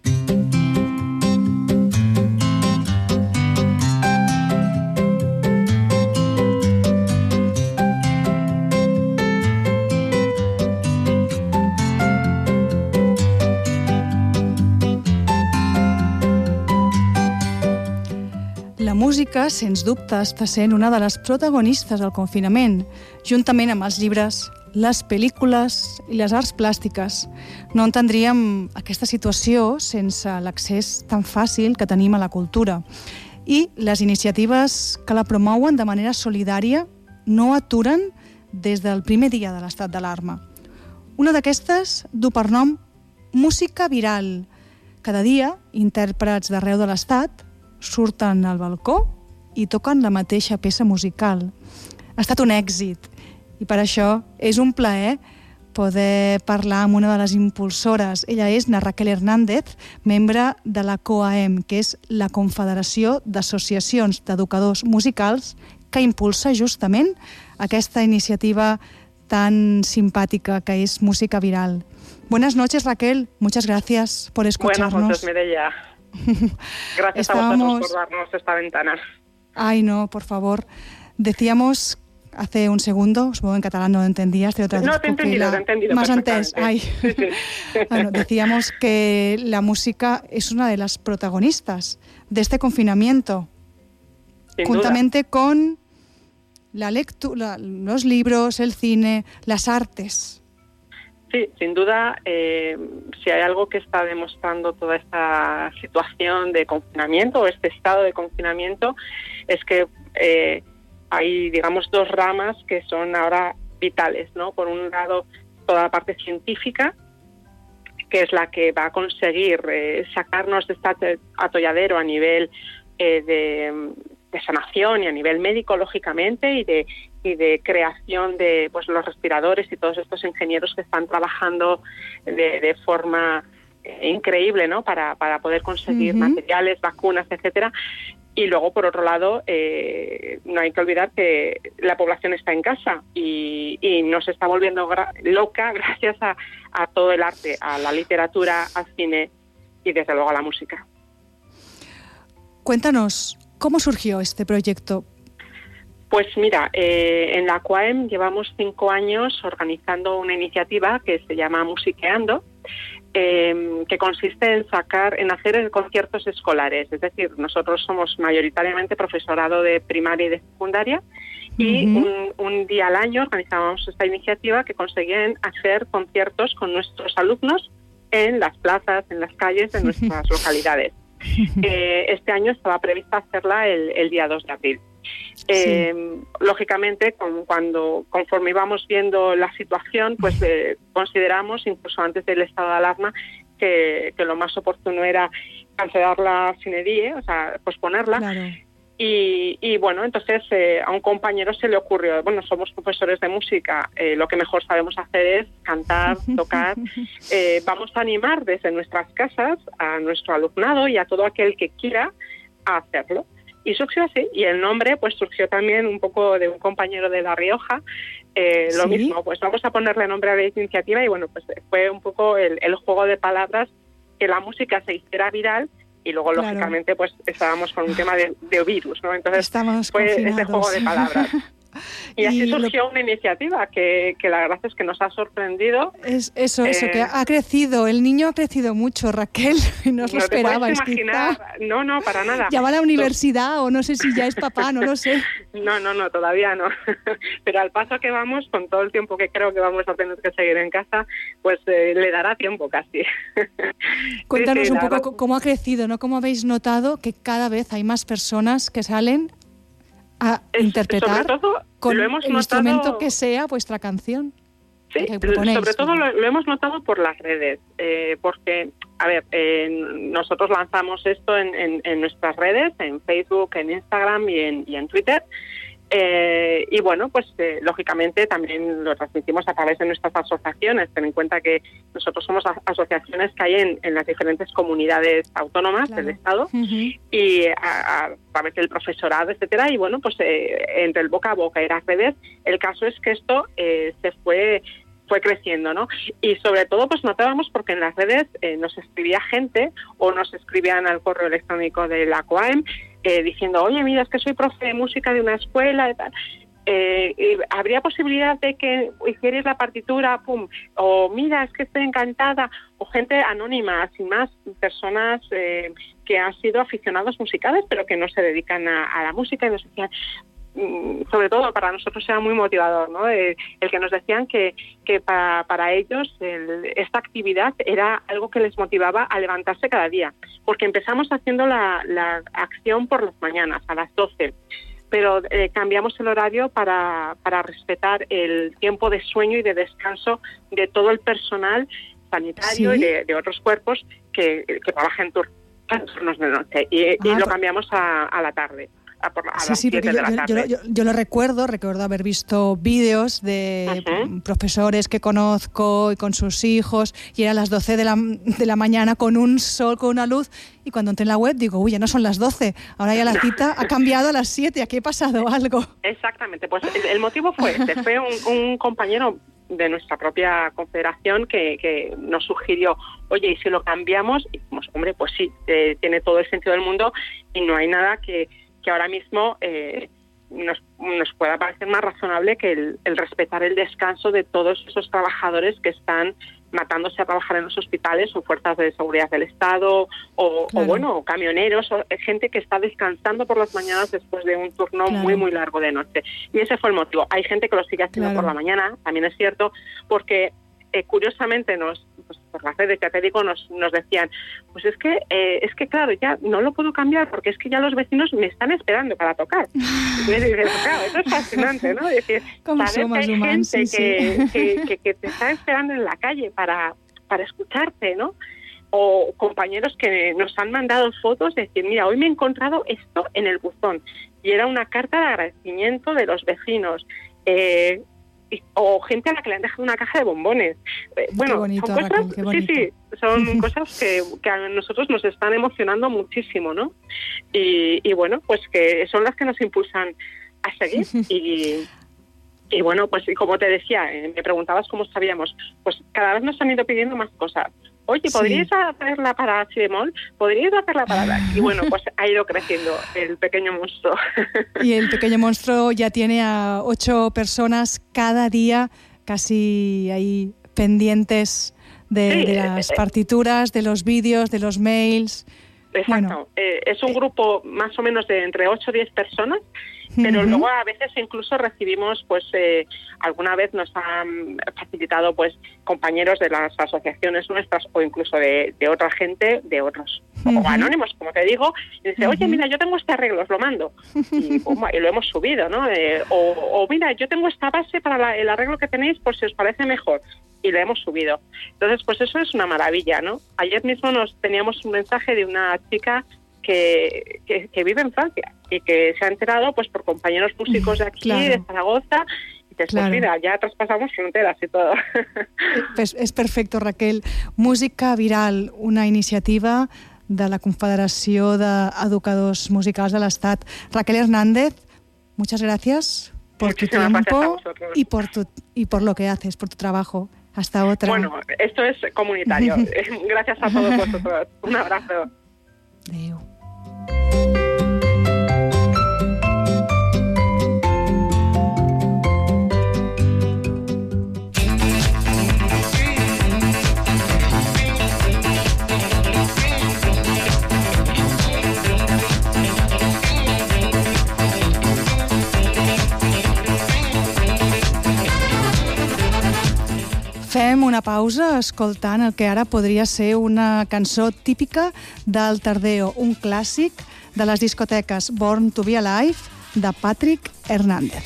La música, sens dubte, està sent una de les protagonistes del confinament, juntament amb els llibres, les pel·lícules i les arts plàstiques. No entendríem aquesta situació sense l'accés tan fàcil que tenim a la cultura. I les iniciatives que la promouen de manera solidària no aturen des del primer dia de l'estat d'alarma. Una d'aquestes du per nom Música Viral. Cada dia, intèrprets d'arreu de l'estat surten al balcó i toquen la mateixa peça musical. Ha estat un èxit i per això és un plaer poder parlar amb una de les impulsores. Ella és na Raquel Hernández, membre de la COAEM, que és la Confederació d'Associacions d'Educadors Musicals, que impulsa justament aquesta iniciativa tan simpática que es Música Viral. Buenas noches, Raquel. Muchas gracias por escucharnos. Buenas noches, Mireia. Gracias Estábamos... a vosotros por darnos esta ventana. Ay, no, por favor. Decíamos hace un segundo, supongo en catalán no lo entendías. Te no, te he entendido, la... te he entendido Más antes. Ay. Sí, sí. Bueno, decíamos que la música es una de las protagonistas de este confinamiento. Sin juntamente duda. con la lectura, los libros, el cine, las artes. Sí, sin duda, eh, si hay algo que está demostrando toda esta situación de confinamiento o este estado de confinamiento es que eh, hay, digamos, dos ramas que son ahora vitales, ¿no? Por un lado, toda la parte científica, que es la que va a conseguir eh, sacarnos de este atolladero a nivel eh, de, de sanación y a nivel médico, lógicamente, y de y de creación de pues los respiradores y todos estos ingenieros que están trabajando de, de forma eh, increíble, ¿no? Para, para poder conseguir uh-huh. materiales, vacunas, etcétera. Y luego, por otro lado, eh, no hay que olvidar que la población está en casa y, y nos está volviendo gra- loca gracias a, a todo el arte, a la literatura, al cine y, desde luego, a la música. Cuéntanos, ¿cómo surgió este proyecto? Pues mira, eh, en la COAEM llevamos cinco años organizando una iniciativa que se llama Musiqueando, eh, que consiste en sacar, en hacer conciertos escolares. Es decir, nosotros somos mayoritariamente profesorado de primaria y de secundaria y uh-huh. un, un día al año organizábamos esta iniciativa que conseguían hacer conciertos con nuestros alumnos en las plazas, en las calles de nuestras localidades. Eh, este año estaba prevista hacerla el, el día dos de abril. Eh, sí. Lógicamente, con, cuando conforme íbamos viendo la situación, pues eh, consideramos, incluso antes del estado de alarma, que, que lo más oportuno era cancelarla sine die, o sea, posponerla. Claro. Y, y bueno, entonces eh, a un compañero se le ocurrió, bueno, somos profesores de música, eh, lo que mejor sabemos hacer es cantar, tocar, eh, vamos a animar desde nuestras casas a nuestro alumnado y a todo aquel que quiera a hacerlo. Y surgió así, y el nombre pues surgió también un poco de un compañero de La Rioja, eh, lo ¿Sí? mismo, pues vamos a ponerle nombre a la iniciativa, y bueno, pues fue un poco el, el juego de palabras, que la música se hiciera viral, y luego, claro, lógicamente, pues estábamos con un tema de, de virus, ¿no? Entonces Estamos fue confinados. ese juego de palabras. Y así y surgió lo... una iniciativa que, que la verdad es que nos ha sorprendido. Es eso, eso, eh... que ha crecido, el niño ha crecido mucho, Raquel, y no os lo no esperabais. Te puedes imaginar, no, no, para nada. Ya va a la universidad, o no sé si ya es papá, no lo sé. No, no, no, todavía no. Pero al paso que vamos, con todo el tiempo que creo que vamos a tener que seguir en casa, pues eh, le dará tiempo casi. Cuéntanos sí, sí, un poco verdad... cómo ha crecido, ¿no? ¿Cómo habéis notado que cada vez hay más personas que salen a es, interpretar todo, con lo hemos el notado... instrumento que sea vuestra canción? Sí, sobre todo lo, lo hemos notado por las redes, eh, porque, a ver, eh, nosotros lanzamos esto en, en, en nuestras redes, en Facebook, en Instagram y en, y en Twitter, eh, y bueno, pues eh, lógicamente también lo transmitimos a través de nuestras asociaciones. Ten en cuenta que nosotros somos a, asociaciones que hay en, en las diferentes comunidades autónomas, claro, del Estado, uh-huh, y a, a través del profesorado, etcétera, y bueno, pues eh, entre el boca a boca y las redes, el caso es que esto eh, se fue fue creciendo, ¿no? Y sobre todo, pues notábamos porque en las redes eh, nos escribía gente o nos escribían al correo electrónico de la COAEM eh, diciendo, oye, mira, es que soy profe de música de una escuela y tal. Eh, y ¿habría posibilidad de que hicierais la partitura? Pum. O mira, es que estoy encantada. O gente anónima, sin más, personas eh, que han sido aficionados musicales, pero que no se dedican a, a la música, y nos decían, sobre todo para nosotros era muy motivador, ¿no? El, el que nos decían que, que para, para ellos el, esta actividad era algo que les motivaba a levantarse cada día, porque empezamos haciendo la, la acción por las mañanas, a las doce, pero eh, cambiamos el horario para, para respetar el tiempo de sueño y de descanso de todo el personal sanitario, ¿sí?, y de, de otros cuerpos que, que trabajan en turnos de noche, y, ah, y lo cambiamos a, a la tarde. A por la, a sí, sí, porque yo, yo, yo, yo lo recuerdo, recuerdo haber visto vídeos de uh-huh. profesores que conozco y con sus hijos, y eran las doce de la, de la mañana con un sol, con una luz, y cuando entré en la web digo, uy, ya no son las doce, ahora ya la cita ha cambiado a las siete, aquí ha pasado algo. Exactamente, pues el, el motivo fue este, fue un, un compañero de nuestra propia confederación que, que nos sugirió, oye, ¿y si lo cambiamos? Y dijimos, hombre, pues sí, eh, tiene todo el sentido del mundo, y no hay nada que que ahora mismo eh, nos, nos pueda parecer más razonable que el, el respetar el descanso de todos esos trabajadores que están matándose a trabajar en los hospitales, o fuerzas de seguridad del Estado, o, claro, o bueno, o camioneros, o gente que está descansando por las mañanas después de un turno claro. muy, muy largo de noche. Y ese fue el motivo. Hay gente que lo sigue haciendo claro. por la mañana, también es cierto, porque eh, curiosamente nos, pues, por las redes, ya te digo, nos, nos decían, pues es que, eh, es que claro, ya no lo puedo cambiar porque es que ya los vecinos me están esperando para tocar. Y dices, claro, eso es fascinante, ¿no? Es decir, saber que hay humanos, gente sí, que, sí. Que, que, que te está esperando en la calle para, para escucharte, ¿no? O compañeros que nos han mandado fotos de decir, mira, hoy me he encontrado esto en el buzón, y era una carta de agradecimiento de los vecinos, eh, o gente a la que le han dejado una caja de bombones. Eh, bueno, qué bonito, son cosas, Raquel, qué bonito. Sí, sí, son cosas que, que a nosotros nos están emocionando muchísimo, ¿no? Y, y bueno, pues que son las que nos impulsan a seguir. y Y bueno, pues como te decía, eh, me preguntabas cómo sabíamos, pues cada vez nos han ido pidiendo más cosas. Oye, ¿podríais sí. hacerla para si bemol? ¿Podríais hacerla para la? Y bueno, pues ha ido creciendo el pequeño monstruo. Y el pequeño monstruo ya tiene a ocho personas cada día, casi ahí pendientes de, sí, de las eh, partituras, de los vídeos, de los mails. Exacto. Bueno, eh, es un grupo más o menos de entre ocho o diez personas, pero uh-huh. luego a veces incluso recibimos, pues eh, alguna vez nos han facilitado pues compañeros de las asociaciones nuestras, o incluso de, de otra gente, de otros, uh-huh. o anónimos, como te digo, y dice, oye, uh-huh. mira, yo tengo este arreglo, os lo mando, y, oh, y lo hemos subido, ¿no? Eh, o, o mira, yo tengo esta base para la, el arreglo que tenéis, por si os parece mejor, y lo hemos subido. Entonces, pues eso es una maravilla, ¿no? Ayer mismo nos teníamos un mensaje de una chica que, que, que vive en Francia y que se ha enterado pues por compañeros músicos de aquí, claro. de Zaragoza, y después claro. mira, ya traspasamos fronteras y todo. Pues es perfecto, Raquel. Música Viral, una iniciativa de la Confederació d'Educadors Musicals de l'Estat. Raquel Hernández, muchas gracias por tu tiempo y por, tu, y por lo que haces, por tu trabajo. Hasta otra. Bueno, esto es comunitario. Gracias a todos vosotros. Un abrazo. Adeu. Fem una pausa escoltant el que ara podria ser una cançó típica del Tardeo, un clàssic de les discoteques, Born to be Alive, de Patrick Hernández.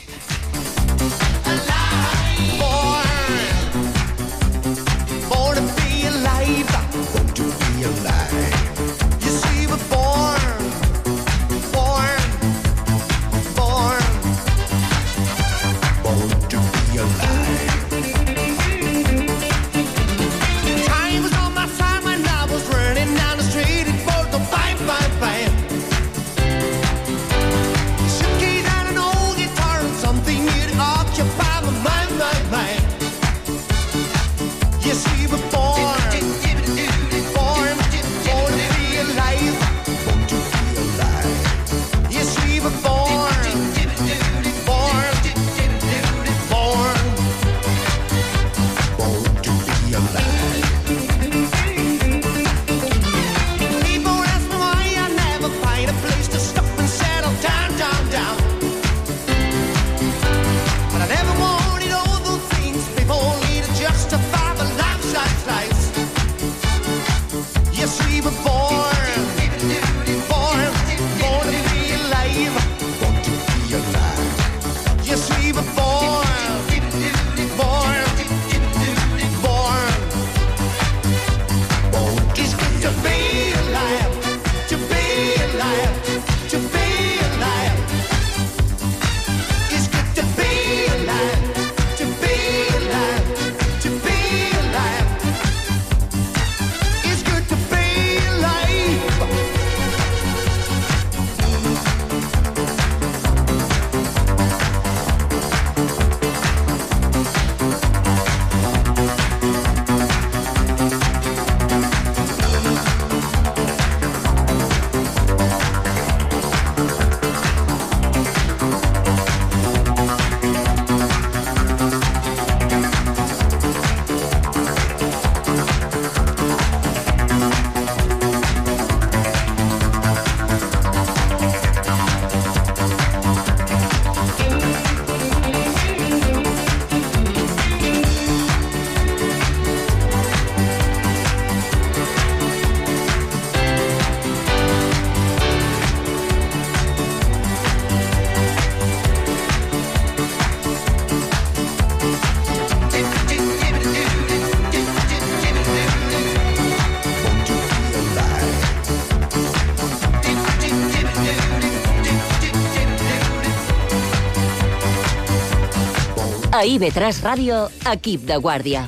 A I V tres Ràdio, equip de guàrdia.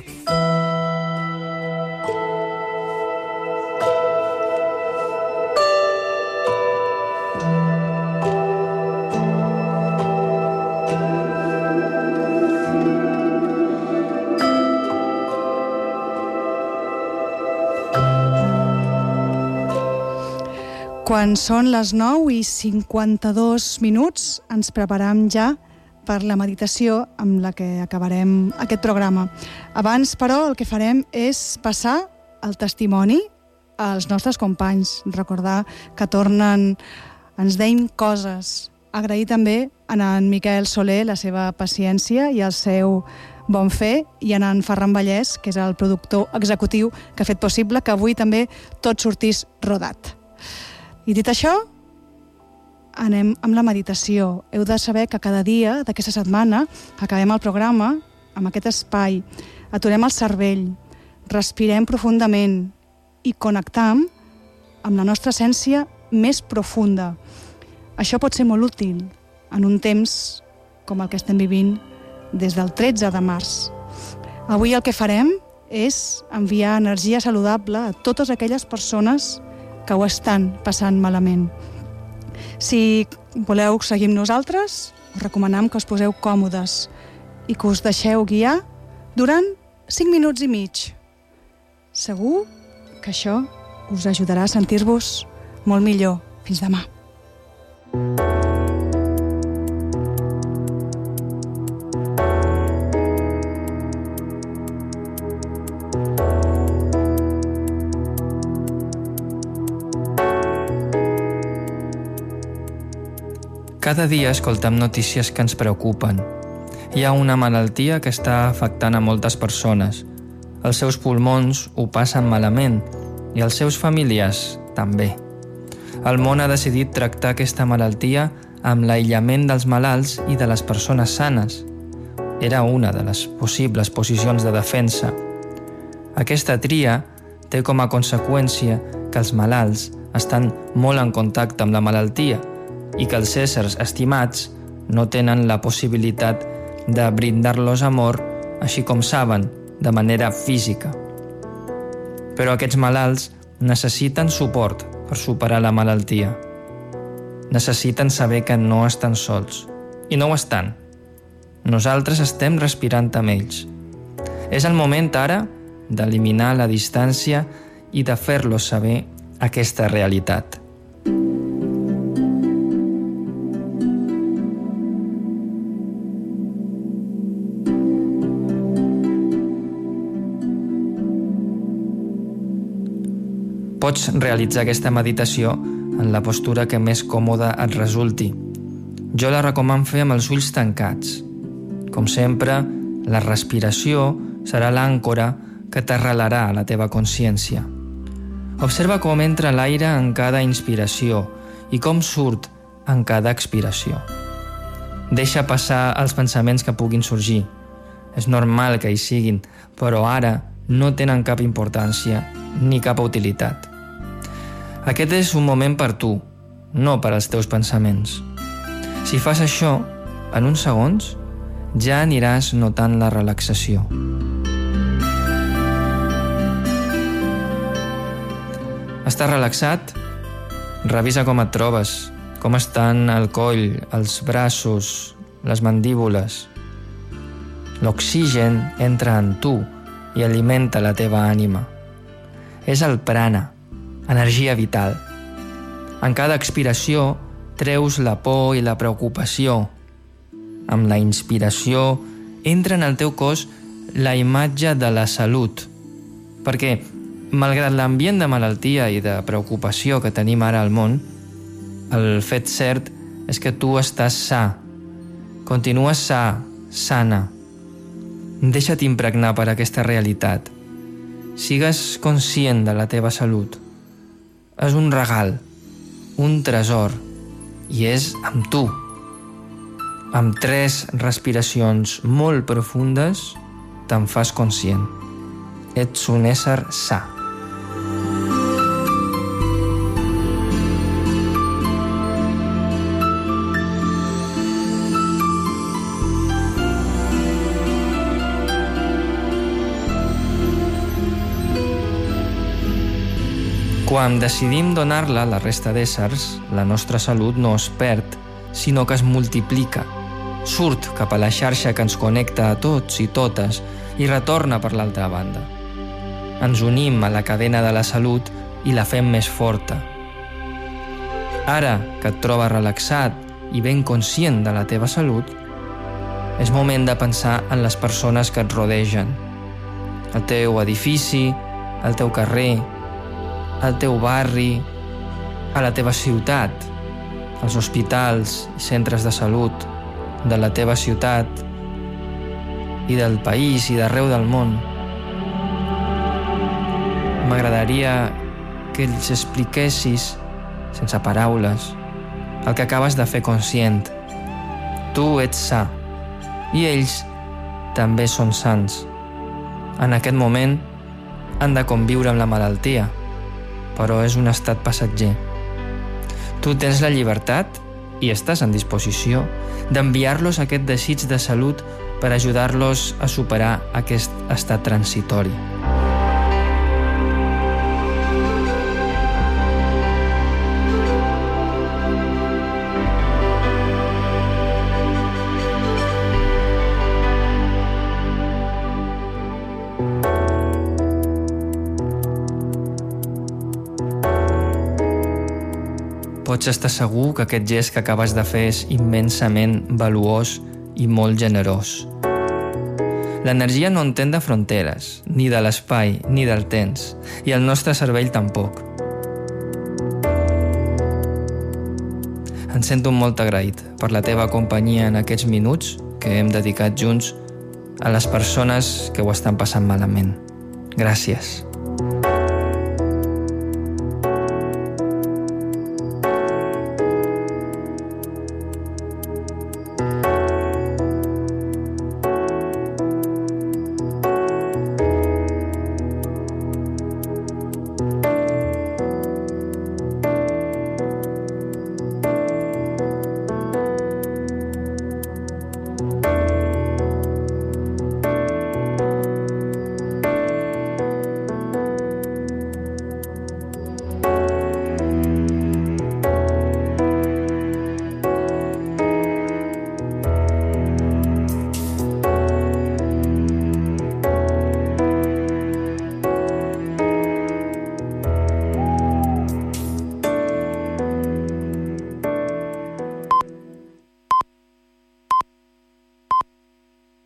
Quan són les nou i cinquanta-dos minuts, ens preparem ja per la meditació amb la que acabarem aquest programa. Abans, però, el que farem és passar el testimoni als nostres companys. Recordar que tornen, ens deim coses. Agrair també a en Miquel Soler la seva paciència i el seu bon fer, i a en Ferran Vallès, que és el productor executiu que ha fet possible que avui també tot sortís rodat. I dit això, anem amb la meditació. Heu de saber que cada dia d'aquesta setmana acabem el programa amb aquest espai. Aturem el cervell, respirem profundament i connectam amb la nostra essència més profunda. Això pot ser molt útil en un temps com el que estem vivint des del tretze de març. Avui el que farem és enviar energia saludable a totes aquelles persones que ho estan passant malament. Si voleu seguir amb nosaltres, us recomanem que us poseu còmodes i que us deixeu guiar durant cinc minuts i mig. Segur que això us ajudarà a sentir-vos molt millor. Fins demà. Cada dia escoltem notícies que ens preocupen. Hi ha una malaltia que està afectant a moltes persones. Els seus pulmons ho passen malament i els seus familiars també. El món ha decidit tractar aquesta malaltia amb l'aïllament dels malalts i de les persones sanes. Era una de les possibles posicions de defensa. Aquesta tria té com a conseqüència que els malalts estan molt en contacte amb la malaltia i que els éssers estimats no tenen la possibilitat de brindar-los amor, així com saben, de manera física. Però aquests malalts necessiten suport per superar la malaltia. Necessiten saber que no estan sols. I no ho estan. Nosaltres estem respirant amb ells. És el moment ara d'eliminar la distància i de fer-los saber aquesta realitat. Pots realitzar aquesta meditació en la postura que més còmoda et resulti. Jo la recomano fer amb els ulls tancats. Com sempre, la respiració serà l'àncora que t'arrelarà a la teva consciència. Observa com entra l'aire en cada inspiració i com surt en cada expiració. Deixa passar els pensaments que puguin sorgir. És normal que hi siguin, però ara no tenen cap importància ni cap utilitat. Aquest és un moment per tu, no per als teus pensaments. Si fas això, en uns segons, ja aniràs notant la relaxació. Estàs relaxat? Revisa com et trobes, com estan el coll, els braços, les mandíbules. L'oxigen entra en tu i alimenta la teva ànima. És el prana, energia vital. En cada expiració treus la por i la preocupació. Amb la inspiració entra en el teu cos la imatge de la salut. Perquè, malgrat l'ambient de malaltia i de preocupació que tenim ara al món, el fet cert és que tu estàs sa. Continues sa, sana. Deixa't impregnar per aquesta realitat. Sigues conscient de la teva salut. És un regal, un tresor, i és amb tu. Amb tres respiracions molt profundes te'n fas conscient. Ets un ésser sa. Quan decidim donar-la a la resta d'éssers, la nostra salut no es perd, sinó que es multiplica. Surt cap a la xarxa que ens connecta a tots i totes i retorna per l'altra banda. Ens unim a la cadena de la salut i la fem més forta. Ara que et trobes relaxat i ben conscient de la teva salut, és moment de pensar en les persones que et rodegen. El teu edifici, el teu carrer, al teu barri, a la teva ciutat, als hospitals i centres de salut de la teva ciutat i del país i d'arreu del món. M'agradaria que els expliquessis, sense paraules, el que acabes de fer conscient. Tu ets sa i ells també són sans. En aquest moment han de conviure amb la malaltia, però és un estat passatger. Tu tens la llibertat, i estàs en disposició, d'enviar-los aquest desig de salut per ajudar-los a superar aquest estat transitori. pots estar segur que aquest gest que acabes de fer és immensament valuós i molt generós. L'energia no entén de fronteres, ni de l'espai, ni del temps, i el nostre cervell tampoc. Em sento molt agraït per la teva companyia en aquests minuts que hem dedicat junts a les persones que ho estan passant malament. Gràcies.